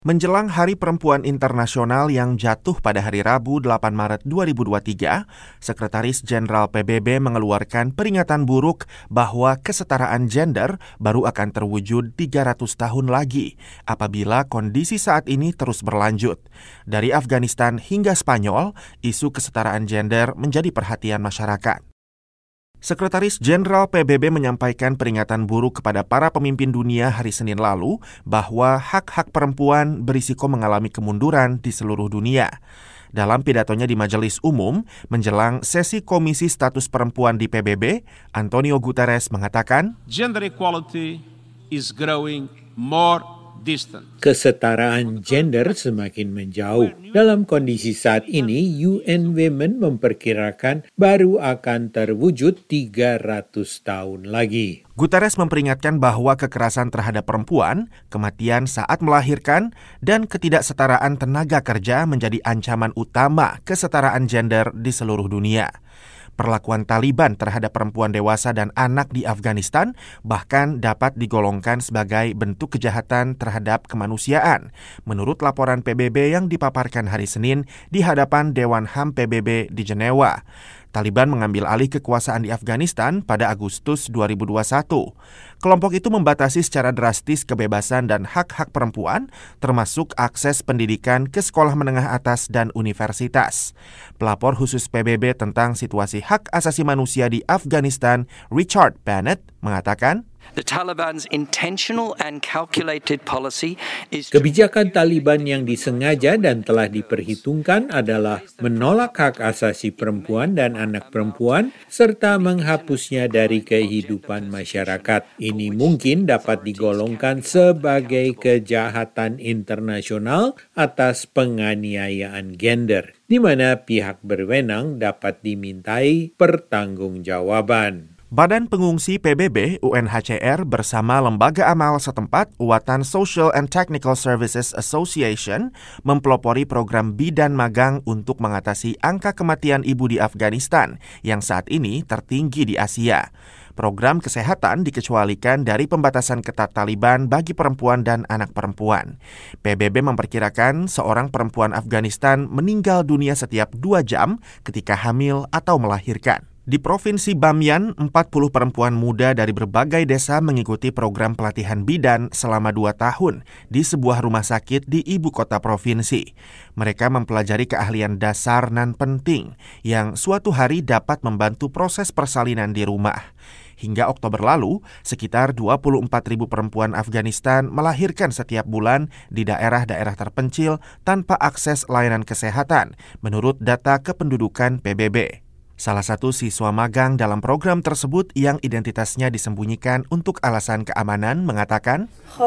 Menjelang Hari Perempuan Internasional yang jatuh pada hari Rabu 8 Maret 2023, Sekretaris Jenderal PBB mengeluarkan peringatan buruk bahwa kesetaraan gender baru akan terwujud 300 tahun lagi apabila kondisi saat ini terus berlanjut. Dari Afghanistan hingga Spanyol, isu kesetaraan gender menjadi perhatian masyarakat. Sekretaris Jenderal PBB menyampaikan peringatan buruk kepada para pemimpin dunia hari Senin lalu bahwa hak-hak perempuan berisiko mengalami kemunduran di seluruh dunia. Dalam pidatonya di Majelis Umum menjelang sesi Komisi Status Perempuan di PBB, Antonio Guterres mengatakan, "Gender equality is growing more distant." Kesetaraan gender semakin menjauh. Dalam kondisi saat ini, UN Women memperkirakan baru akan terwujud 300 tahun lagi. Guterres memperingatkan bahwa kekerasan terhadap perempuan, kematian saat melahirkan, dan ketidaksetaraan tenaga kerja menjadi ancaman utama kesetaraan gender di seluruh dunia. Perlakuan Taliban terhadap perempuan dewasa dan anak di Afghanistan bahkan dapat digolongkan sebagai bentuk kejahatan terhadap kemanusiaan, menurut laporan PBB yang dipaparkan hari Senin di hadapan Dewan HAM PBB di Jenewa. Taliban mengambil alih kekuasaan di Afghanistan pada Agustus 2021. Kelompok itu membatasi secara drastis kebebasan dan hak-hak perempuan, termasuk akses pendidikan ke sekolah menengah atas dan universitas. Pelapor khusus PBB tentang situasi hak asasi manusia di Afghanistan, Richard Bennett, mengatakan, The Taliban's intentional and calculated policy is kebijakan Taliban yang disengaja dan telah diperhitungkan adalah menolak hak asasi perempuan dan anak perempuan serta menghapusnya dari kehidupan masyarakat. Ini mungkin dapat digolongkan sebagai kejahatan internasional atas penganiayaan gender, di mana pihak berwenang dapat dimintai pertanggungjawaban. Badan Pengungsi PBB UNHCR bersama lembaga amal setempat Watan Social and Technical Services Association mempelopori program bidan magang untuk mengatasi angka kematian ibu di Afghanistan yang saat ini tertinggi di Asia. Program kesehatan dikecualikan dari pembatasan ketat Taliban bagi perempuan dan anak perempuan. PBB memperkirakan seorang perempuan Afghanistan meninggal dunia setiap 2 jam ketika hamil atau melahirkan. Di Provinsi Bamyan, 40 perempuan muda dari berbagai desa mengikuti program pelatihan bidan selama 2 tahun di sebuah rumah sakit di ibu kota provinsi. Mereka mempelajari keahlian dasar nan penting yang suatu hari dapat membantu proses persalinan di rumah. Hingga Oktober lalu, sekitar 24.000 perempuan Afghanistan melahirkan setiap bulan di daerah-daerah terpencil tanpa akses layanan kesehatan, menurut data kependudukan PBB. Salah satu siswa magang dalam program tersebut yang identitasnya disembunyikan untuk alasan keamanan mengatakan,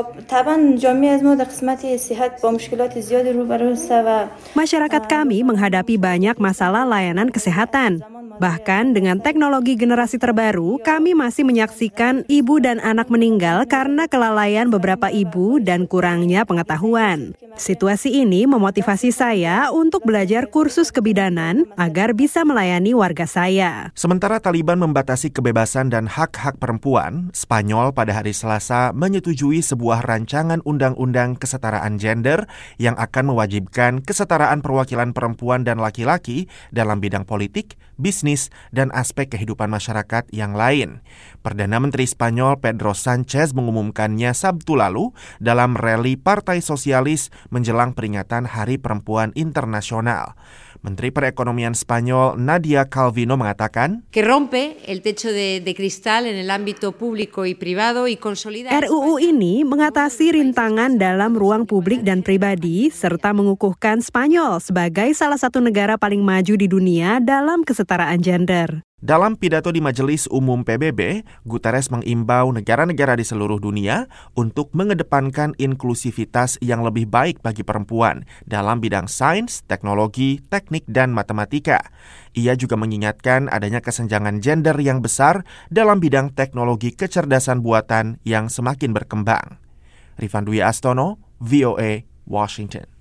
masyarakat kami menghadapi banyak masalah layanan kesehatan. Bahkan dengan teknologi generasi terbaru, kami masih menyaksikan ibu dan anak meninggal karena kelalaian beberapa ibu dan kurangnya pengetahuan. Situasi ini memotivasi saya untuk belajar kursus kebidanan agar bisa melayani warga saya. Sementara Taliban membatasi kebebasan dan hak-hak perempuan, Spanyol pada hari Selasa menyetujui sebuah rancangan undang-undang kesetaraan gender yang akan mewajibkan kesetaraan perwakilan perempuan dan laki-laki dalam bidang politik, bisnis, dan aspek kehidupan masyarakat yang lain. Perdana Menteri Spanyol Pedro Sánchez mengumumkannya Sabtu lalu dalam rally Partai Sosialis menjelang peringatan Hari Perempuan Internasional. Menteri Perekonomian Spanyol Nadia Calvino mengatakan, que rompe el techo de cristal en el ámbito público y privado y consolida. RUU ini mengatasi rintangan dalam ruang publik dan pribadi serta mengukuhkan Spanyol sebagai salah satu negara paling maju di dunia dalam kesetaraan gender. Dalam pidato di Majelis Umum PBB, Guterres mengimbau negara-negara di seluruh dunia untuk mengedepankan inklusivitas yang lebih baik bagi perempuan dalam bidang sains, teknologi, teknik, dan matematika. Ia juga mengingatkan adanya kesenjangan gender yang besar dalam bidang teknologi kecerdasan buatan yang semakin berkembang. Rifan Dwi Astono, VOA, Washington.